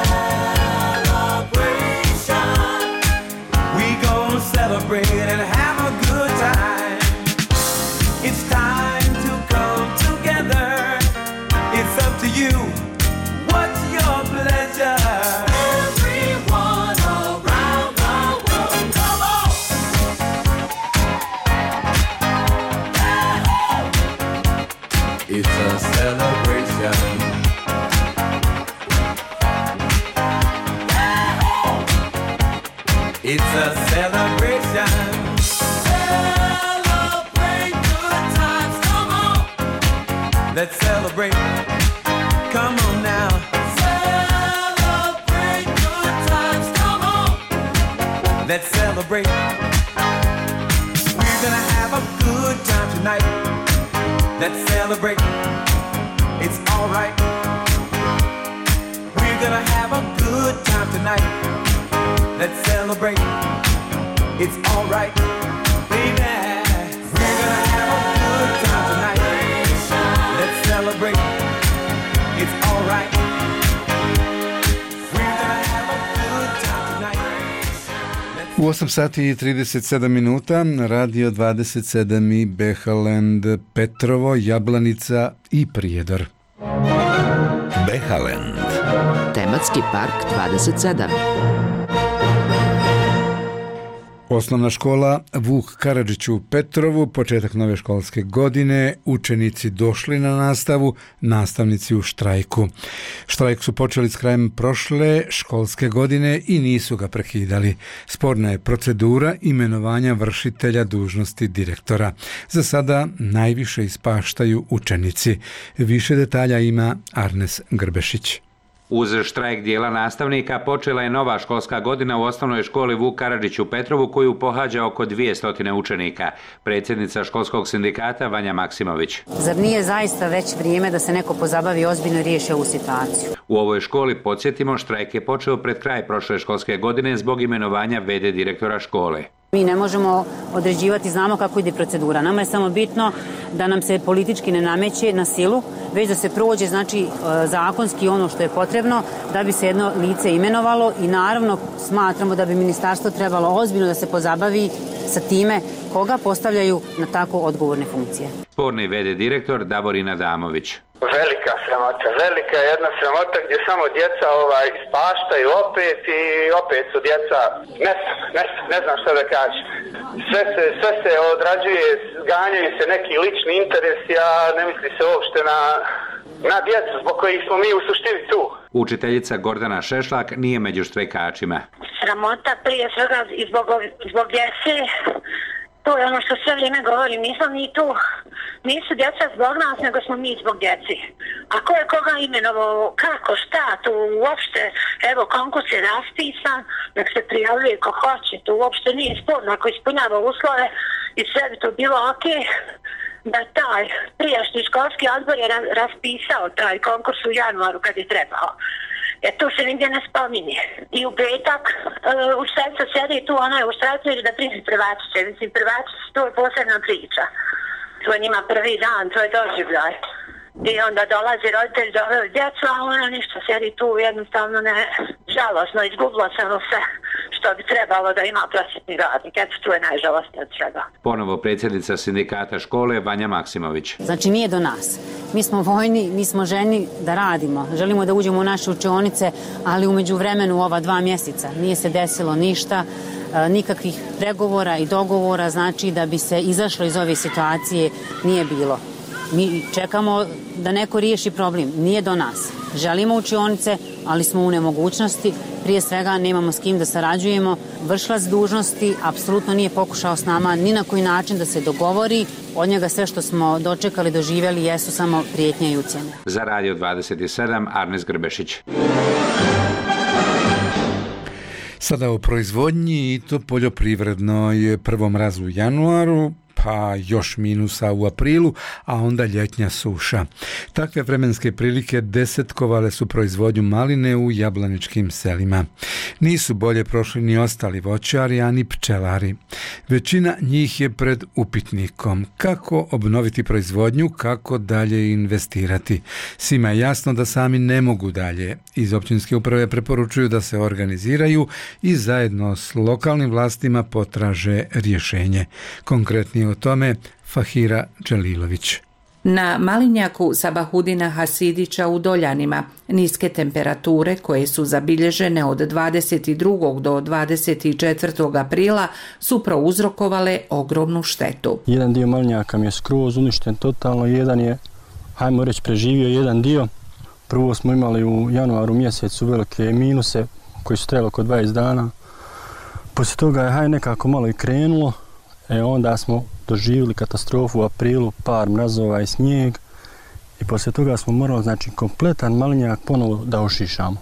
Celebration. We gon' celebrate and have a good time. It's time to come together. It's up to you. What's your pleasure? Everyone around the world, come on. It's a celebration. It's a celebration. Celebrate good times, come on. Let's celebrate. Come on now. Celebrate good times, come on. Let's celebrate. We're gonna have a good time tonight. Let's celebrate. It's alright. We're gonna have a good time tonight. Let's celebrate. It's alright, baby. We're gonna have a good time tonight. Let's celebrate. It's alright. We're gonna have a good time tonight. U osam sati i trideset sedam minuta, Radio dvadeset sedam i Behaland, Petrovo, Jablanica i Prijedor. Behaland. Tematski park dvadeset sedam. Osnovna škola Vuk Karadžić u Petrovu, početak nove školske godine, učenici došli na nastavu, nastavnici u štrajku. Štrajk su počeli s krajem prošle školske godine i nisu ga prekidali. Sporna je procedura imenovanja vršitelja dužnosti direktora. Za sada najviše ispaštaju učenici. Više detalja ima Arnes Grbešić. Uz štrajk dijela nastavnika počela je nova školska godina u osnovnoj školi Vuk Karadžić u Petrovu koju pohađa oko dvjesto učenika. Predsjednica školskog sindikata Vanja Maksimović. Zar nije zaista već vrijeme da se neko pozabavi ozbiljno i riješi ovu situaciju? U ovoj školi, podsjetimo, štrajk je počeo pred kraj prošle školske godine zbog imenovanja ve de direktora škole. Mi ne možemo određivati, znamo kako ide procedura. Nama je samo bitno da nam se politički ne nameće na silu, već da se prođe znači zakonski ono što je potrebno da bi se jedno lice imenovalo i naravno smatramo da bi ministarstvo trebalo ozbiljno da se pozabavi sa time koga postavljaju na tako odgovorne funkcije. Sporni ve de direktor Davorina Adamović. Velika sramota, velika jedna sramota gdje samo djeca ovaj, ispaštaju opet i opet su djeca, ne znam, ne, ne znam što da kažem. Sve se, sve se odrađuje, ganjaju se neki lični interesi, a ne misli se uopšte na, na djecu zbog kojih smo mi u suštini tu. Učiteljica Gordana Šešlak nije među štrajkačima. Sramota prije svega i zbog, zbog djece. To je ono što sve vrijeme govorim, nismo mi tu, nisu djeca zbog nas, nego smo mi zbog djeci. A ko je koga imenovao, kako, šta, tu uopšte, evo konkurs je raspisan, nek se prijavljuje ko hoće, to uopšte nije sporno, ako ispunjava uslove i sve bi to bilo ok, da taj prijašnji školski odbor je raspisao taj konkurs u januaru kad je trebao. E to se nigdje ne spominje. I u petak uh, učiteljica sjedi tu, ona je u štrajku ili da primi prvačiće. Mislim, prvačiće, to je posebna priča. To je njima prvi dan, to je doživljaj. I onda dolazi roditelj, doveo djecu, a ona ništa sjedi tu, jednostavno ne, žalosno, izgubilo se ono sve što bi trebalo da ima prosvjetni radnik. Eto, tu je najžalostnije od svega. Ponovo predsjednica sindikata škole Vanja Maksimović. Znači nije do nas. Mi smo vojni, mi smo ženi da radimo. Želimo da uđemo u naše učionice, ali umeđu vremenu ova dva mjeseca nije se desilo ništa, nikakvih pregovora i dogovora, znači da bi se izašlo iz ove situacije nije bilo. Mi čekamo da neko riješi problem, nije do nas. Želimo učionice, ali smo u nemogućnosti. Prije svega nemamo s kim da sarađujemo. Vršilac dužnosti apsolutno nije pokušao s nama ni na koji način da se dogovori. Od njega sve što smo dočekali, doživjeli jesu samo prijetnje i ucjene. Za Radio dvadeset sedam, Arnes Grbešić. Sada o proizvodnji i to poljoprivrednoj. Prvo mraz u januaru, pa još minusa u aprilu, a onda ljetnja suša. Takve vremenske prilike desetkovale su proizvodnju maline u jablaničkim selima. Nisu bolje prošli ni ostali voćari, a ni pčelari. Većina njih je pred upitnikom. Kako obnoviti proizvodnju, kako dalje investirati. Svima je jasno da sami ne mogu dalje. Iz općinske uprave preporučuju da se organiziraju i zajedno s lokalnim vlastima potraže rješenje. Konkretnije o tome Fahira Đelilović. Na Malinjaku Sabahudina Hasidića u Doljanima niske temperature koje su zabilježene od dvadeset drugog do dvadeset četvrtog aprila su prouzrokovale ogromnu štetu. Jedan dio Malinjaka mi je skroz uništen totalno, jedan je, hajmo reći, preživio jedan dio. Prvo smo imali u januaru mjesecu velike minuse koji su trebali oko dvadeset dana. Poslije toga je haj nekako malo i krenulo. E onda smo doživjeli katastrofu u aprilu, par mrazova i snijeg i poslije toga smo morali, znači, kompletan malinjak ponovo da ošišamo.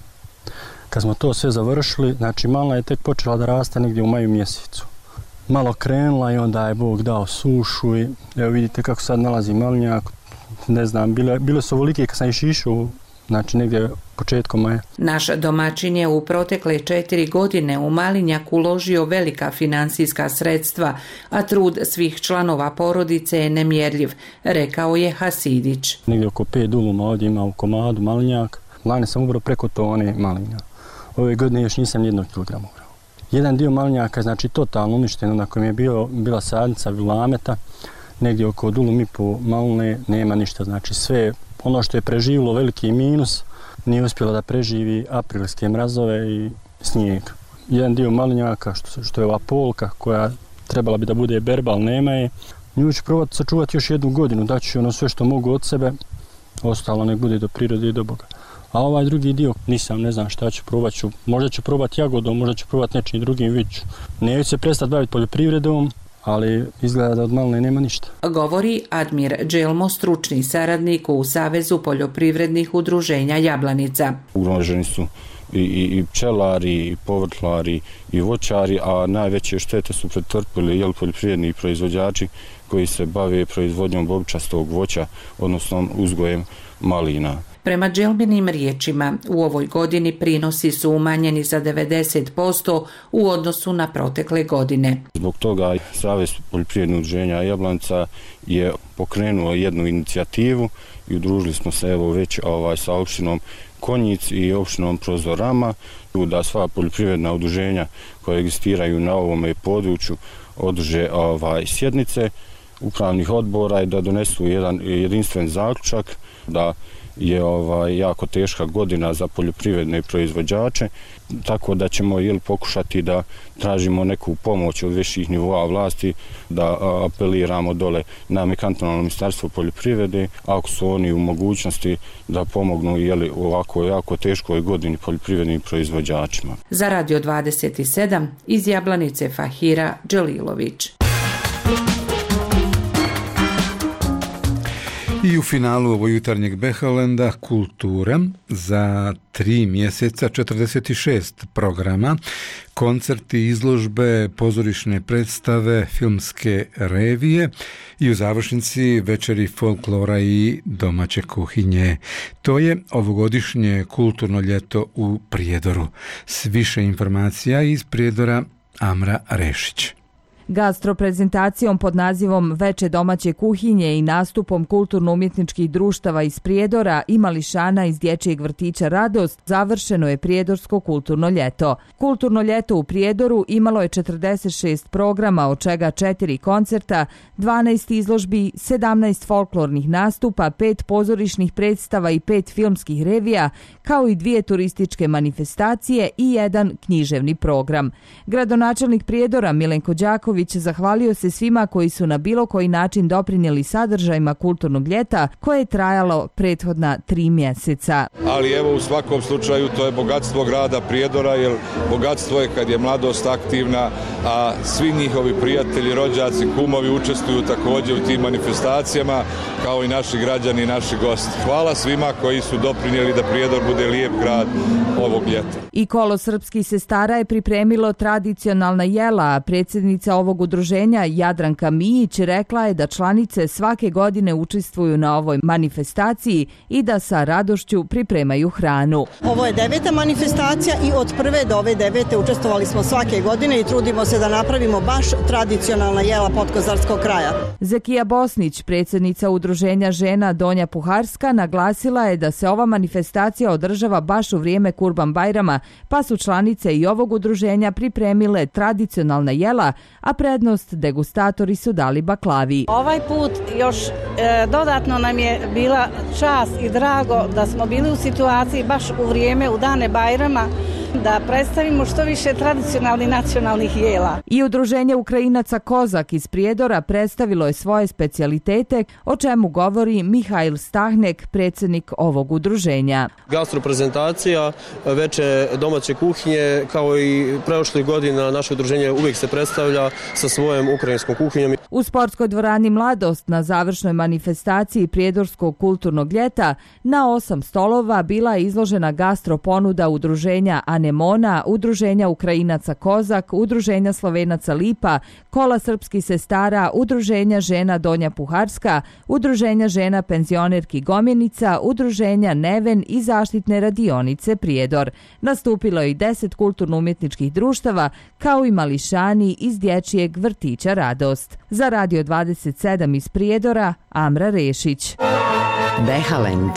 Kad smo to sve završili, znači malina je tek počela da raste negdje u maju mjesecu. Malo krenula i onda je Bog dao sušu i evo vidite kako sad nalazi malinjak. Ne znam, bile, bile su ovolike kad sam ih šišao, znači negdje početkom maja. Naš domaćin je u protekle četiri godine u Malinjak uložio velika financijska sredstva, a trud svih članova porodice je nemjerljiv, rekao je Hasidić. Negdje oko pet duluma ovdje ima u komadu malinjak. Lani sam ubrao preko tone malinja. Ove godine još nisam jednog kilograma ubrao. Jedan dio malinjaka je, znači, totalno uništen, na kojem je bio, bila sadnica vilameta, negdje oko dulum i po maline nema ništa, znači sve ono što je preživilo veliki minus nije uspjelo da preživi aprilske mrazove i snijeg. Jedan dio malinjaka, što, što je ova polka koja trebala bi da bude berba, ali nema je. Nju ću probati sačuvati još jednu godinu, daću ono sve što mogu od sebe, ostalo nek bude do prirode i do Boga. A ovaj drugi dio nisam, ne znam šta ću, probat ću. Možda ću probati jagodom, možda ću probati nečim drugim, vidit ću. Neću se prestati baviti poljoprivredom, ali izgleda da od maline nema ništa. Govori Admir Dželmo, stručni saradnik u Savezu poljoprivrednih udruženja Jablanica. Ugroženi su i, i, i pčelari, i povrtlari, i voćari, a najveće štete su pretrpili jel, poljoprivredni proizvođači koji se bave proizvodnjom bobičastog voća, odnosno uzgojem malina. Prema Dželbinim riječima, u ovoj godini prinosi su umanjeni za devedeset posto u odnosu na protekle godine. Zbog toga Savez poljoprivrednih udruženja Jablanica je pokrenuo jednu inicijativu i udružili smo se evo već ovaj, sa opštinom Konjic i opštinom Prozorama, da sva poljoprivredna udruženja koja egzistiraju na ovome području održe ovaj, sjednice upravnih odbora i da donesu jedan jedinstven zaključak da je ovaj jako teška godina za poljoprivredne proizvođače, tako da ćemo jel, pokušati da tražimo neku pomoć od viših nivoa vlasti, da apeliramo dole na kantonalno ministarstvo poljoprivrede, ako su oni u mogućnosti da pomognu jel, u ovako jako teškoj godini poljoprivrednim proizvođačima. Za Radio dvadeset sedam iz Jablanice Fahira Đelilović. I u finalu ovog jutarnjeg Behalenda kultura za tri mjeseca četrdeset šest programa, koncerti, izložbe, pozorišne predstave, filmske revije i u završnici večeri folklora i domaće kuhinje. To je ovogodišnje kulturno ljeto u Prijedoru. S više informacija iz Prijedora Amra Rešić. Gastroprezentacijom pod nazivom Veče domaće kuhinje i nastupom kulturno-umjetničkih društava iz Prijedora i mališana iz dječjeg vrtića Radost završeno je Prijedorsko kulturno ljeto. Kulturno ljeto u Prijedoru imalo je četrdeset šest programa, od čega četiri koncerta, dvanaest izložbi, sedamnaest folklornih nastupa, pet pozorišnih predstava i pet filmskih revija, kao i dvije turističke manifestacije i jedan književni program. Gradonačelnik Prijedora Milenko Đaković Marković zahvalio se svima koji su na bilo koji način doprinijeli sadržajima kulturnog ljeta koje je trajalo prethodna tri mjeseca. Ali evo u svakom slučaju to je bogatstvo grada Prijedora, jer bogatstvo je kad je mladost aktivna, a svi njihovi prijatelji, rođaci, kumovi učestvuju također u tim manifestacijama, kao i naši građani i naši gosti. Hvala svima koji su doprinijeli da Prijedor bude lijep grad ovog ljeta. I kolo srpskih sestara je pripremilo tradicionalna jela, a predsjednica ovog udruženja Jadranka Mijić rekla je da članice svake godine učestvuju na ovoj manifestaciji i da sa radošću pripremaju hranu. Ovo je deveta manifestacija i od prve do ove devete učestvovali smo svake godine i trudimo se da napravimo baš tradicionalna jela podkozarskog kraja. Zekija Bosnić, predsjednica udruženja žena Donja Puharska, naglasila je da se ova manifestacija održava baš u vrijeme Kurban Bajrama, pa su članice i ovog udruženja pripremile tradicionalna jela, a prednost degustatori su dali baklavi. Ovaj put još e, dodatno nam je bila čast i drago da smo bili u situaciji baš u vrijeme, u dane Bajrama, da predstavimo što više tradicionalnih nacionalnih jela. I udruženje Ukrajinaca Kozak iz Prijedora predstavilo je svoje specijalitete, o čemu govori Mihajl Stahnek, predsjednik ovog udruženja. Gastroprezentacija, veče domaće kuhinje, kao i prošlih godina naše udruženje uvijek se predstavlja sa svojom ukrajinskom kuhinjom. U sportskoj dvorani Mladost na završnoj manifestaciji Prijedorskog kulturnog ljeta na osam stolova bila je izložena gastro ponuda udruženja Anemona, udruženja Ukrajinaca Kozak, udruženja Slovenaca Lipa, kola srpskih sestara, udruženja žena Donja Puharska, udruženja žena penzionerki Gomjenica, udruženja Neven i zaštitne radionice Prijedor. Nastupilo je i deset kulturno-umjetničkih društava, kao i mališani iz dječjeg vrtića Radost. Za Radio dvadeset sedam iz Prijedora, Amra Rešić. Behalend.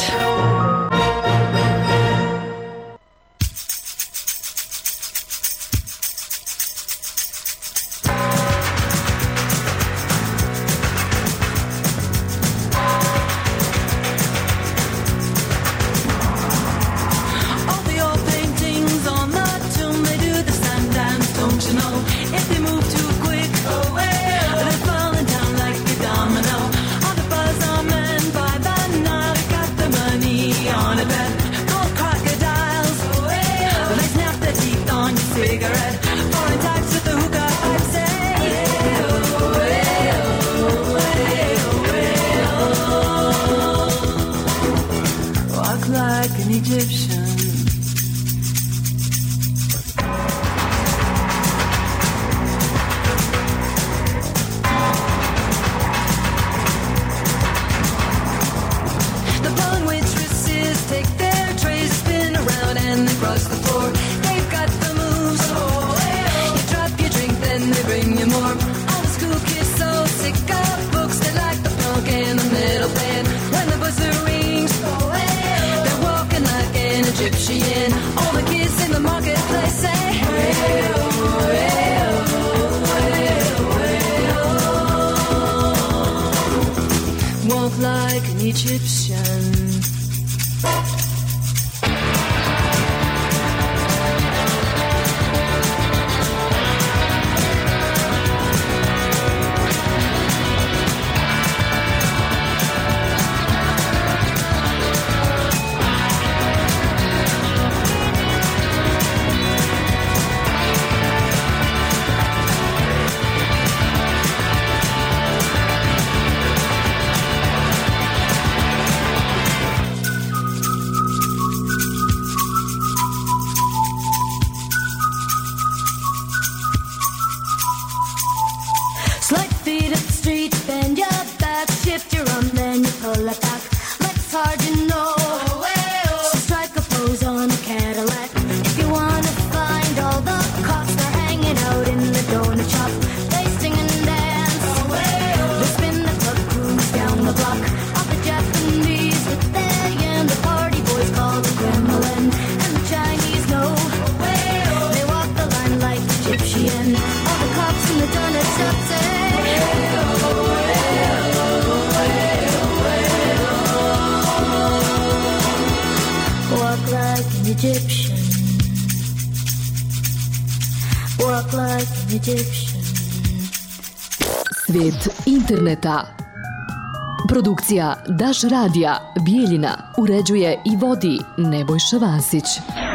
Svet interneta. Produkcija Daš radija Bijeljina uređuje i vodi Nebojša Vasić.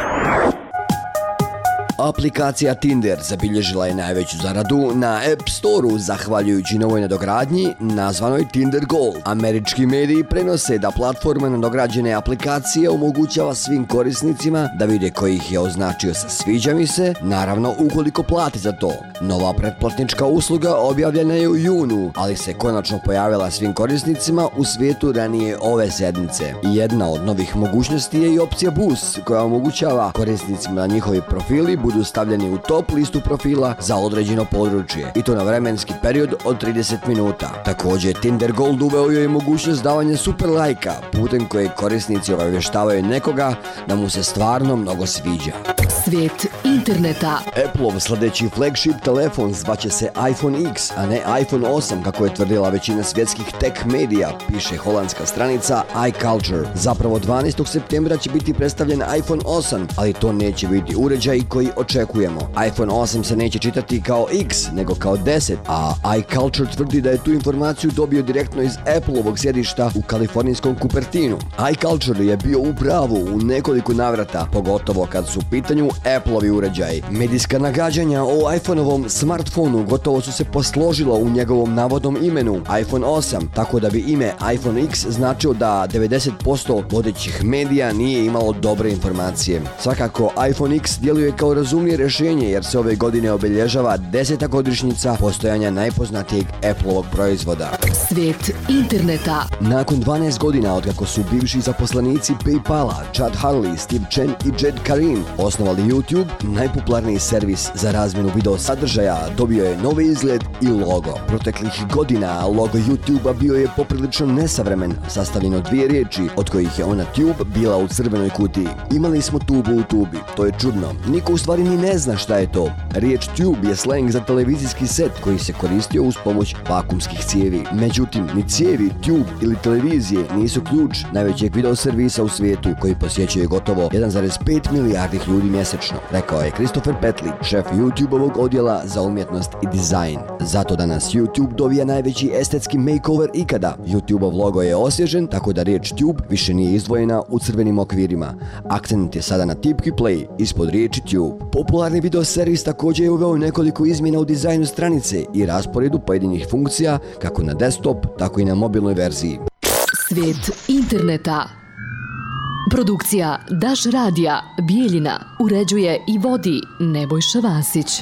Aplikacija Tinder zabilježila je najveću zaradu na App Storeu zahvaljujući novoj nadogradnji nazvanoj Tinder Gold. Američki mediji prenose da platforma nadograđene aplikacije omogućava svim korisnicima da vide koji ih je označio sa sviđa mi se, naravno ukoliko plati za to. Nova pretplatnička usluga objavljena je u junu, ali se konačno pojavila svim korisnicima u svijetu ranije ove sedmice. Jedna od novih mogućnosti je i opcija Boost, koja omogućava korisnicima da njihovi profili budu stavljeni u top listu profila za određeno područje, i to na vremenski period od trideset minuta. Također, Tinder Gold uveo je mogućnost davanja super lajka, putem koje korisnici obavještavaju nekoga da mu se stvarno mnogo sviđa. Svijet interneta. Appleov sljedeći flagship telefon zvaće se iPhone X, a ne iPhone osam, kako je tvrdila većina svjetskih tech medija, piše holandska stranica iCulture. Zapravo dvanaestog septembra će biti predstavljen iPhone osam, ali to neće biti uređaj koji očekujemo. iPhone osam se neće čitati kao X, nego kao deset, a iCulture tvrdi da je tu informaciju dobio direktno iz Appleovog sjedišta u kalifornijskom Cupertinu. iCulture je bio u pravu u nekoliko navrata, pogotovo kad su u pitanju Appleovi uređaji. Medijska nagađanja o iPhoneovom smartfonu gotovo su se posložila u njegovom navodnom imenu iPhone osam, tako da bi ime iPhone X značilo da devedeset posto vodećih medija nije imalo dobre informacije. Svakako, iPhone X djeluje kao razumnije rješenje jer se ove godine obilježava deseta godišnjica postojanja najpoznatijeg Appleovog proizvoda. Svijet interneta. Nakon dvanaest godina od kako su bivši zaposlenici PayPala, Chad Hurley, Steve Chen i Jed Karim osnovali YouTube, najpopularniji servis za razmjenu video sadržaja dobio je novi izgled i logo. Proteklih godina logo YouTube-a bio je poprilično nesavremen, sastavljen od dvije riječi, od kojih je ona Tube bila u crvenoj kutiji. Imali smo tubu u tubi, to je čudno. Niko u stvari ni ne zna šta je to. Riječ tube je slang za televizijski set koji se koristio uz pomoć vakumskih cijevi. Međutim, ni cijevi, tube ili televizije nisu ključ najvećeg video servisa u svijetu koji posjećuje gotovo jedan zarez pet milijardi ljudi mjesečno, rekao je Christopher Petley, šef YouTube-ovog odjela za umjetnost i dizajn. Zato danas YouTube dobija najveći estetski makeover ikada. YouTube-ov logo je osvježen, tako da riječ tube više nije izdvojena u crvenim okvirima. Akcent je sada na tipki play ispod riječi tube. Popularni video servis također je uveo nekoliko izmjena u dizajnu stranice i rasporedu pojedinih funkcija kako na desktop, tako i na mobilnoj verziji. Svijet interneta. Produkcija Daš radija Bijeljina uređuje i vodi Nebojša Vasić.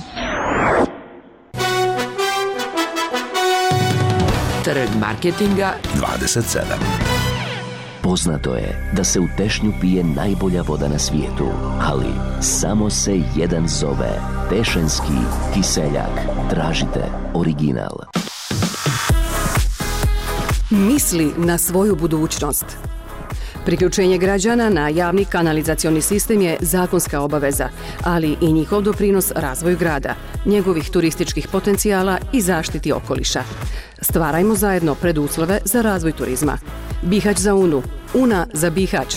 Trg marketinga dvadeset sedam. Poznato je da se u Tešnju pije najbolja voda na svijetu, ali samo se jedan zove Tešanski kiseljak. Tražite original. Misli na svoju budućnost. Priključenje građana na javni kanalizacioni sistem je zakonska obaveza, ali i njihov doprinos razvoju grada, njegovih turističkih potencijala i zaštiti okoliša. Stvarajmo zajedno preduslove za razvoj turizma. Bihać za Unu, Una za Bihać.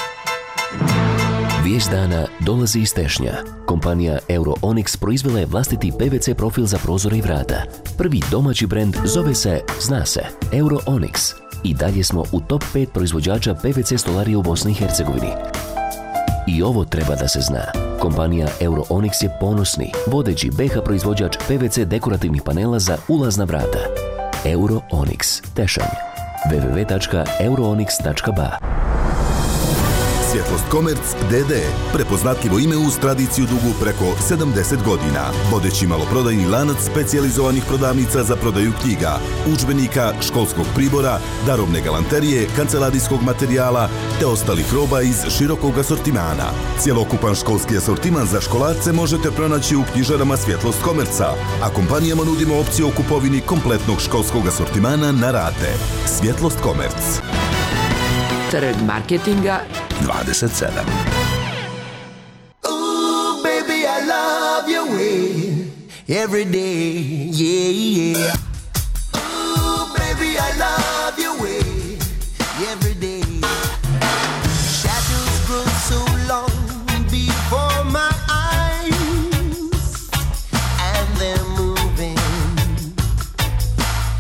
Vijest dana dolazi iz Tešnja. Kompanija Euro-Onyx proizvela je vlastiti P V C profil za prozore i vrata. Prvi domaći brend zove se, zna se, Euro-Onyx. I dalje smo u top pet proizvođača P V C stolarije u Bosni i Hercegovini. I ovo treba da se zna. Kompanija Euro-Onyx je ponosni, vodeći B H proizvođač P V C dekorativnih panela za ulazna vrata. Euro-Onyx, Tešanj. w w w tačka euroonyx tačka b a. Svjetlost Komerc D D, prepoznatljivo ime uz tradiciju dugu preko sedamdeset godina. Vodeći maloprodajni lanac specijalizovanih prodavnica za prodaju knjiga, udžbenika, školskog pribora, darovne galanterije, kancelarijskog materijala te ostalih roba iz širokog asortimana. Cjelokupan školski asortiman za školarce možete pronaći u knjižarama Svjetlost Komerca, a kompanijama nudimo opciju o kupovini kompletnog školskog asortimana na rate. Svjetlost Komerc. Trg marketinga dvadeset sedam. Ooh, baby, I love your way every day, yeah, yeah. Ooh, baby, I love your way every day. Shadows grow so long before my eyes, and they're moving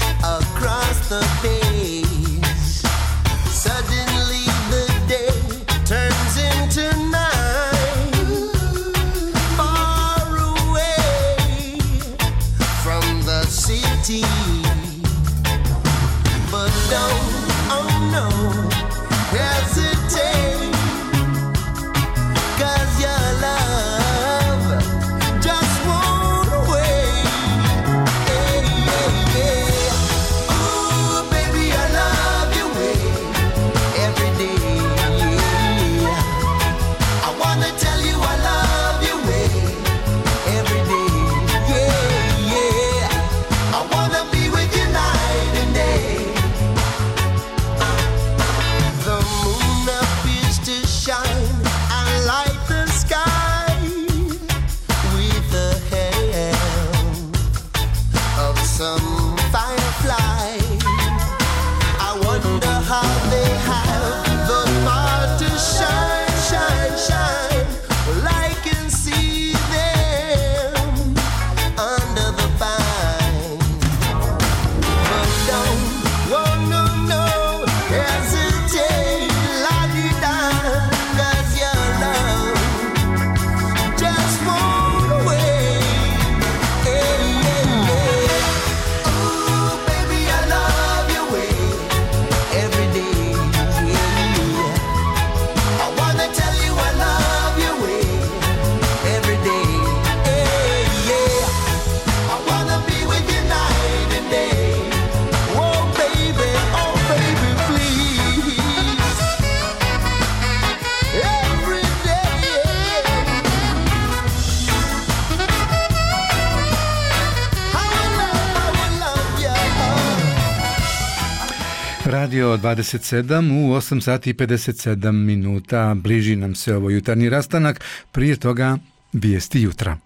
Radio dvadeset sedam u osam sati i pedeset sedam minuta. Bliži nam se ovo jutarnji rastanak, prije toga vijesti jutra.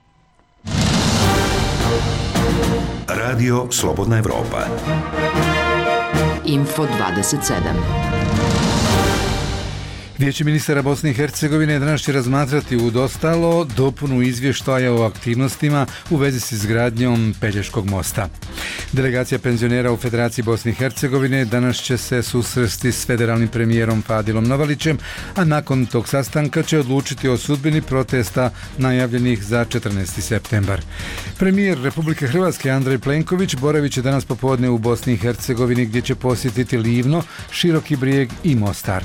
Radio Slobodna Evropa. Info dvadeset sedam. Vijeće ministara Bosne i Hercegovine danas će razmatrati uz ostalo dopunu izvještaja o aktivnostima u vezi s izgradnjom Pelješkog mosta. Delegacija penzionera u Federaciji Bosne i Hercegovine danas će se susresti s federalnim premijerom Fadilom Novalićem, a nakon tog sastanka će odlučiti o sudbini protesta najavljenih za četrnaesti septembar. Premijer Republike Hrvatske Andrej Plenković boravit će danas popodne u Bosni i Hercegovini, gdje će posjetiti Livno, Široki Brijeg i Mostar.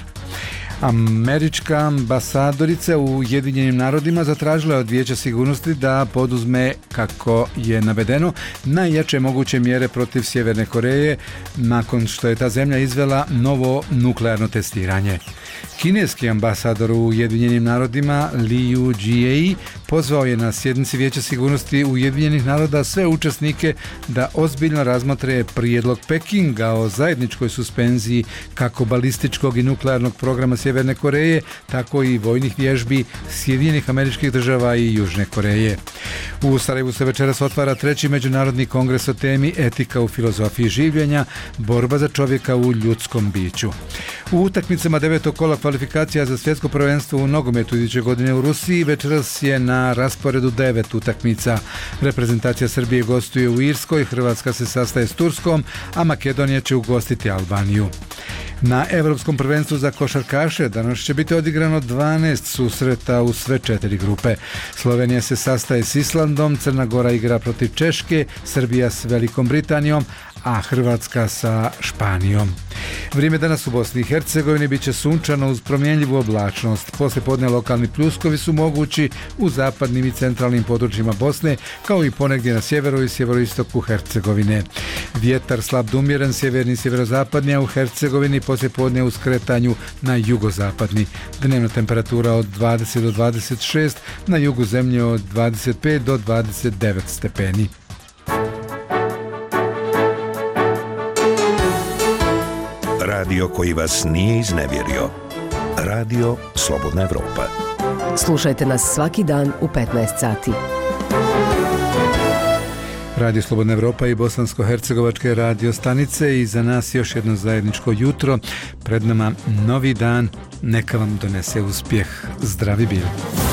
Američka ambasadorica u Ujedinjenim narodima zatražila je od Vijeća sigurnosti da poduzme, kako je navedeno, najjače moguće mjere protiv Sjeverne Koreje nakon što je ta zemlja izvela novo nuklearno testiranje. Kineski ambasador u Ujedinjenim narodima Liu Jie pozvao je na sjednici Vijeća sigurnosti Ujedinjenih naroda sve učesnike da ozbiljno razmotre prijedlog Pekinga o zajedničkoj suspenziji kako balističkog i nuklearnog programa Sjeverne Koreje, tako i vojnih vježbi Sjedinjenih Američkih Država i Južne Koreje. U Sarajevu se večeras otvara treći međunarodni kongres o temi Etika u filozofiji življenja, borba za čovjeka u ljudskom biću. U utakmicama devetog kola kvalifikacija za svjetsko prvenstvo u nogometu iduće godine u Rusiji večeras je na rasporedu devet utakmica. Reprezentacija Srbije gostuje u Irskoj, Hrvatska se sastaje s Turskom, a Makedonija će ugostiti Albaniju. Na Evropskom prvenstvu za košarkaše danas će biti odigrano dvanaest susreta u sve četiri grupe. Slovenija se sastaje s Islandom, Crna Gora igra protiv Češke, Srbija s Velikom Britanijom, a Hrvatska sa Španijom. Vrijeme danas u Bosni i Hercegovini bit će sunčano uz promjenljivu oblačnost. Poslije podne lokalni pljuskovi su mogući u zapadnim i centralnim područjima Bosne, kao i ponegdje na sjeveru i sjeveroistoku Hercegovine. Vjetar slab do umjeren, sjeverni i sjeverozapadni, a u Hercegovini poslije podne u skretanju na jugozapadni. Dnevna temperatura od dvadeset do dvadeset šest, na jugu zemlje od dvadeset pet do dvadeset devet stepeni. Radio koji vas nije iznevjerio. Radio Slobodna Evropa. Slušajte nas svaki dan u petnaest sati. Radio Slobodna Evropa i bosansko-hercegovačke radio stanice i za nas još jedno zajedničko jutro. Pred nama novi dan, neka vam donese uspjeh. Zdravi bili.